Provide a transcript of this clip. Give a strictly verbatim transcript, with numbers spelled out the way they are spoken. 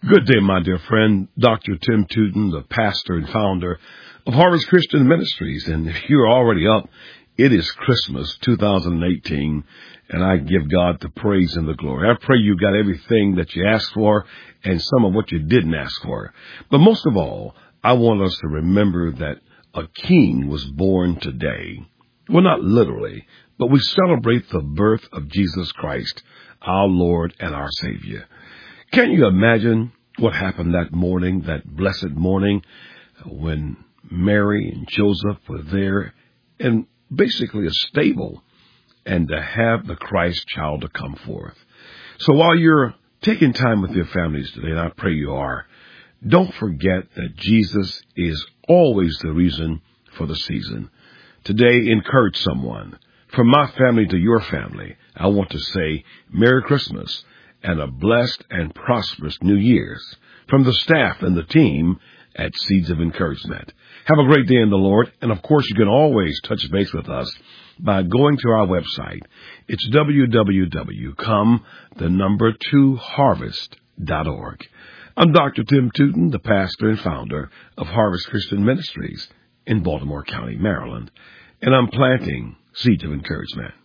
Good day, my dear friend, Doctor Tim Tootin, the pastor and founder of Harvest Christian Ministries. And if you're already up, it is Christmas two thousand eighteen, and I give God the praise and the glory. I pray you got everything that you asked for and some of what you didn't ask for. But most of all, I want us to remember that a king was born today. Well, not literally, but we celebrate the birth of Jesus Christ, our Lord and our Savior. Can you imagine what happened that morning, that blessed morning, when Mary and Joseph were there in basically a stable, and to have the Christ child to come forth? So while you're taking time with your families today, and I pray you are, don't forget that Jesus is always the reason for the season. Today, encourage someone. From my family to your family, I want to say Merry Christmas and a blessed and prosperous New Year's from the staff and the team at Seeds of Encouragement. Have a great day in the Lord. And, of course, you can always touch base with us by going to our website. It's w w w dot come the number two harvest dot org. I'm Doctor Tim Tootin, the pastor and founder of Harvest Christian Ministries in Baltimore County, Maryland, and I'm planting Seeds of Encouragement.